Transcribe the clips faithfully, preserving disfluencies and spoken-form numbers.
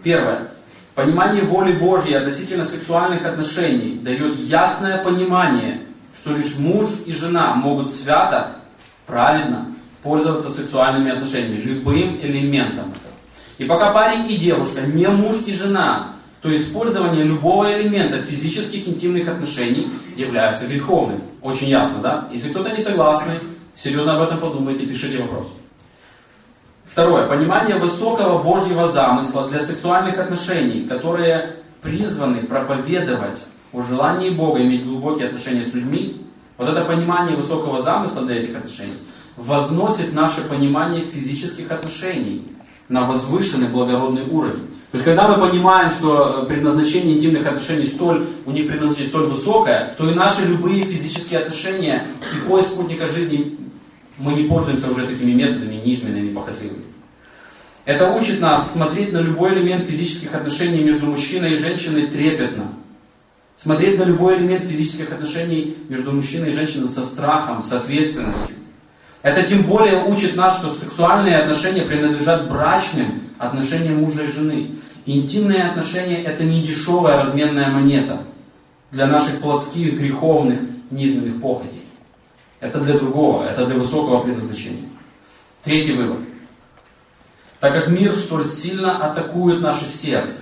Первое. Понимание воли Божьей относительно сексуальных отношений дает ясное понимание, что лишь муж и жена могут свято, праведно пользоваться сексуальными отношениями, любым элементом этого. И пока парень и девушка не муж и жена, то использование любого элемента физических интимных отношений является греховным. Очень ясно, да? Если кто-то не согласный, серьезно об этом подумайте, пишите вопрос. Второе. Понимание высокого Божьего замысла для сексуальных отношений, которые призваны проповедовать о желании Бога иметь глубокие отношения с людьми. Вот это понимание высокого замысла для этих отношений возносит наше понимание физических отношений на возвышенный благородный уровень. То есть, когда мы понимаем, что предназначение интимных отношений столь, у них предназначение столь высокое, то и наши любые физические отношения и поиск спутника жизни, мы не пользуемся уже такими методами низменными, похотливыми. Это учит нас смотреть на любой элемент физических отношений между мужчиной и женщиной трепетно. Смотреть на любой элемент физических отношений между мужчиной и женщиной со страхом, с ответственностью. Это тем более учит нас, что сексуальные отношения принадлежат брачным отношениям мужа и жены. Интимные отношения — это не дешевая разменная монета для наших плотских, греховных, низменных похотей. Это для другого, это для высокого предназначения. Третий вывод. Так как мир столь сильно атакует наше сердце,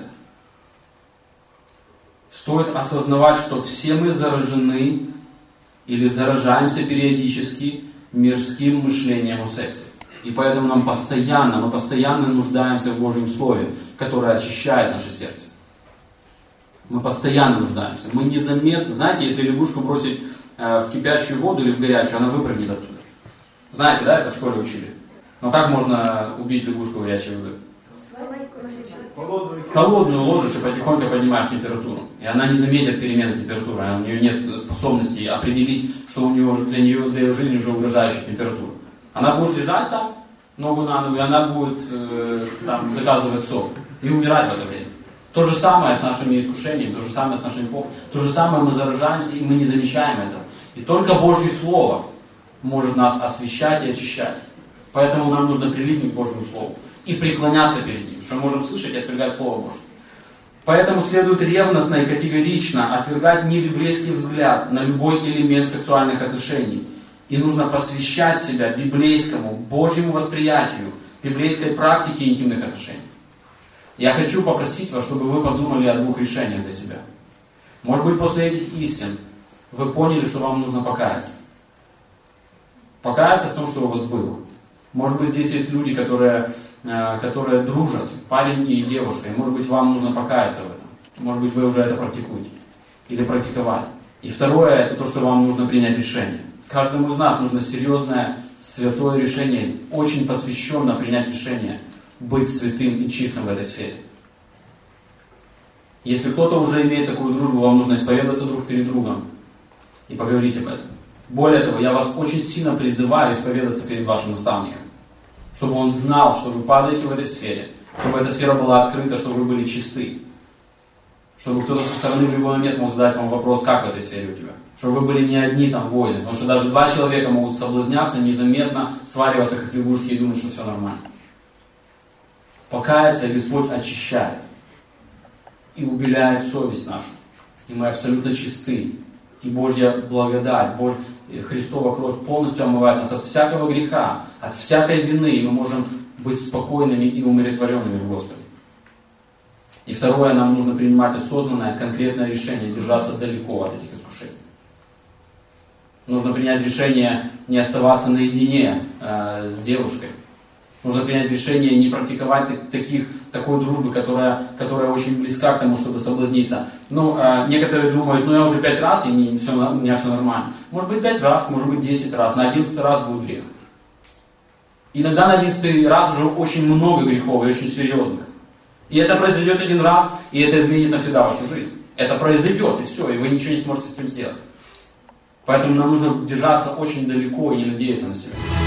стоит осознавать, что все мы заражены или заражаемся периодически мирским мышлением о сексе. И поэтому нам постоянно, мы постоянно нуждаемся в Божьем Слове, которое очищает наше сердце. Мы постоянно нуждаемся. Мы незаметно, знаете, если лягушку бросить э, в кипящую воду или в горячую, она выпрыгнет оттуда. Знаете, да, это в школе учили. Но как можно убить лягушку в горячей водой? Холодную ложишь и потихоньку поднимаешь температуру. И она не заметит перемены температуры. У нее нет способности определить, что у нее для нее, для ее жизни уже угрожающая температура. Она будет лежать там, ногу на ногу, и она будет э, там, заказывать сок. И умирать в это время. То же самое с нашими искушениями, то же самое с нашими похотями. То же самое мы заражаемся, и мы не замечаем этого. И только Божье Слово может нас освещать и очищать. Поэтому нам нужно прилипнуть к Божьему Слову и преклоняться перед Ним, что мы можем слышать и отвергать Слово Божье. Поэтому следует ревностно и категорично отвергать небиблейский взгляд на любой элемент сексуальных отношений. И нужно посвящать себя библейскому, Божьему восприятию, библейской практике интимных отношений. Я хочу попросить вас, чтобы вы подумали о двух решениях для себя. Может быть, после этих истин вы поняли, что вам нужно покаяться. Покаяться в том, что у вас было. Может быть, здесь есть люди, которые, которые дружат, парень и девушка. И может быть, вам нужно покаяться в этом. Может быть, вы уже это практикуете. Или практиковали. И второе, это то, что вам нужно принять решение. Каждому из нас нужно серьезное, святое решение, очень посвященно принять решение быть святым и чистым в этой сфере. Если кто-то уже имеет такую дружбу, вам нужно исповедаться друг перед другом и поговорить об этом. Более того, я вас очень сильно призываю исповедаться перед вашим наставником, чтобы он знал, что вы падаете в этой сфере, чтобы эта сфера была открыта, чтобы вы были чисты, чтобы кто-то со стороны в любой момент мог задать вам вопрос, как в этой сфере у тебя, чтобы вы были не одни там воины, потому что даже два человека могут соблазняться, незаметно свариваться как лягушки и думать, что все нормально. Покаяться Господь очищает и убеляет совесть нашу, и мы абсолютно чисты. И Божья благодать, Божья Христова кровь полностью омывает нас от всякого греха, от всякой вины, и мы можем быть спокойными и умиротворенными в Господе. И второе, нам нужно принимать осознанное, конкретное решение, держаться далеко от этих искушений. Нужно принять решение не оставаться наедине э, с девушкой. Нужно принять решение не практиковать таких, такой дружбы, которая, которая очень близка к тому, чтобы соблазниться. Ну, э, некоторые думают, ну я уже пять раз, и не, все, у меня все нормально. Может быть пять раз, может быть десять раз, на одиннадцатый раз будет грех. Иногда на одиннадцатый раз уже очень много грехов и очень серьезных. И это произойдет один раз, и это изменит навсегда вашу жизнь. Это произойдет, и все, и вы ничего не сможете с этим сделать. Поэтому нам нужно держаться очень далеко и не надеяться на себя.